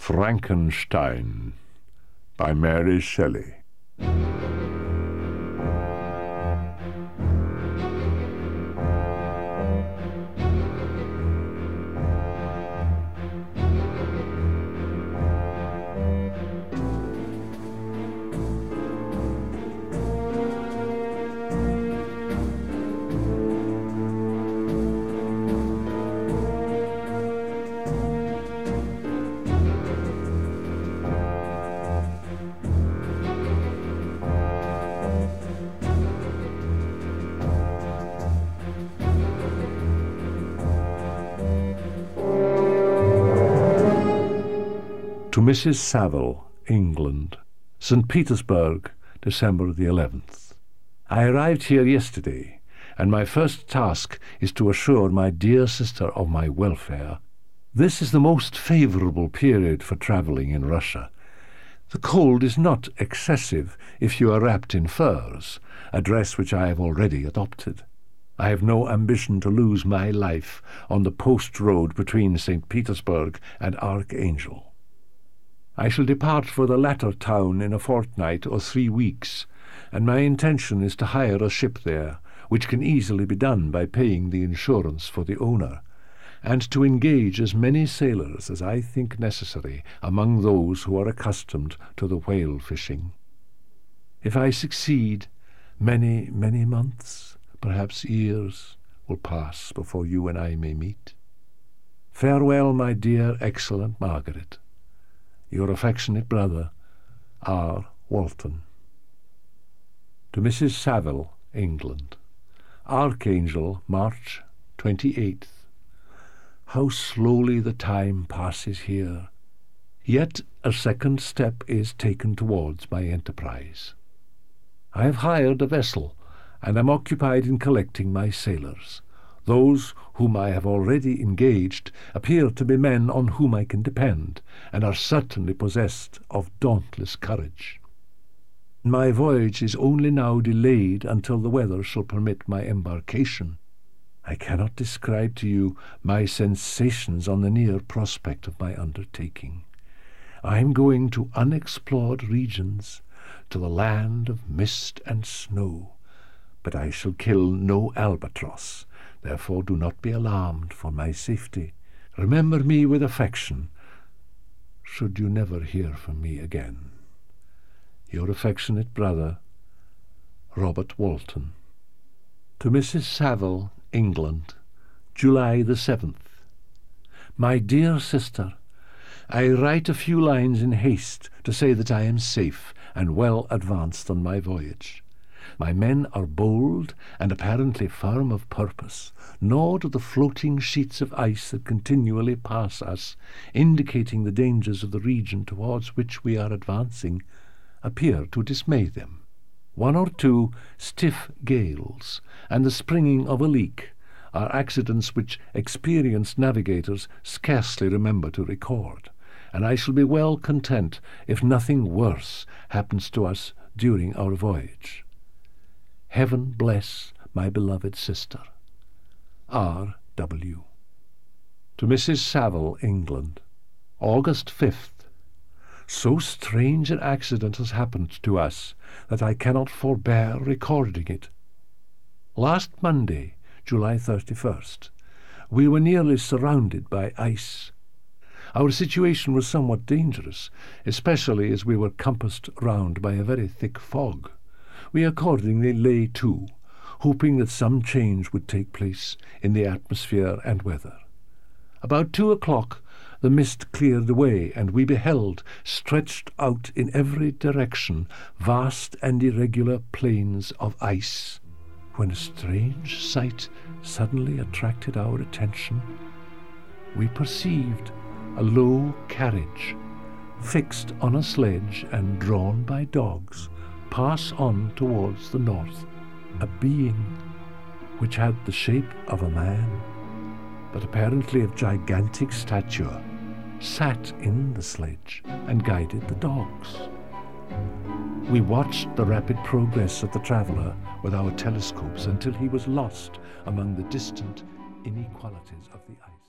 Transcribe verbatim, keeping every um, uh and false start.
Frankenstein by Mary Shelley. To Missus Saville, England, Saint Petersburg, December the eleventh. I arrived here yesterday, and my first task is to assure my dear sister of my welfare. This is the most favourable period for travelling in Russia. The cold is not excessive if you are wrapped in furs, a dress which I have already adopted. I have no ambition to lose my life on the post road between Saint Petersburg and Archangel. I shall depart for the latter town in a fortnight or three weeks, and my intention is to hire a ship there, which can easily be done by paying the insurance for the owner, and to engage as many sailors as I think necessary among those who are accustomed to the whale fishing. If I succeed, many, many months, perhaps years, will pass before you and I may meet. Farewell, my dear, excellent Margaret. Your affectionate brother, R. Walton. To Missus Saville, England, Archangel, March twenty-eighth. How slowly the time passes here, yet a second step is taken towards my enterprise. I have hired a vessel, and am occupied in collecting my sailors. Those whom I have already engaged appear to be men on whom I can depend, and are certainly possessed of dauntless courage. My voyage is only now delayed until the weather shall permit my embarkation. I cannot describe to you my sensations on the near prospect of my undertaking. I am going to unexplored regions, to the land of mist and snow, but I shall kill no albatross. Therefore do not be alarmed for my safety. Remember me with affection, should you never hear from me again. Your affectionate brother, Robert Walton. To Missus Saville, England, July the seventh. My dear sister, I write a few lines in haste to say that I am safe and well advanced on my voyage. My men are bold and apparently firm of purpose, nor do the floating sheets of ice that continually pass us, indicating the dangers of the region towards which we are advancing, appear to dismay them. One or two stiff gales and the springing of a leak are accidents which experienced navigators scarcely remember to record, and I shall be well content if nothing worse happens to us during our voyage. Heaven bless my beloved sister. R. W. To Missus Saville, England, August fifth. So strange an accident has happened to us that I cannot forbear recording it. Last Monday, July thirty-first, we were nearly surrounded by ice. Our situation was somewhat dangerous, especially as we were compassed round by a very thick fog. We accordingly lay to, hoping that some change would take place in the atmosphere and weather. About two o'clock the mist cleared away, and we beheld, stretched out in every direction, vast and irregular plains of ice, when a strange sight suddenly attracted our attention. We perceived a low carriage, fixed on a sledge and drawn by dogs, pass on towards the north. A being which had the shape of a man, but apparently of gigantic stature, sat in the sledge and guided the dogs. We watched the rapid progress of the traveller with our telescopes until he was lost among the distant inequalities of the ice.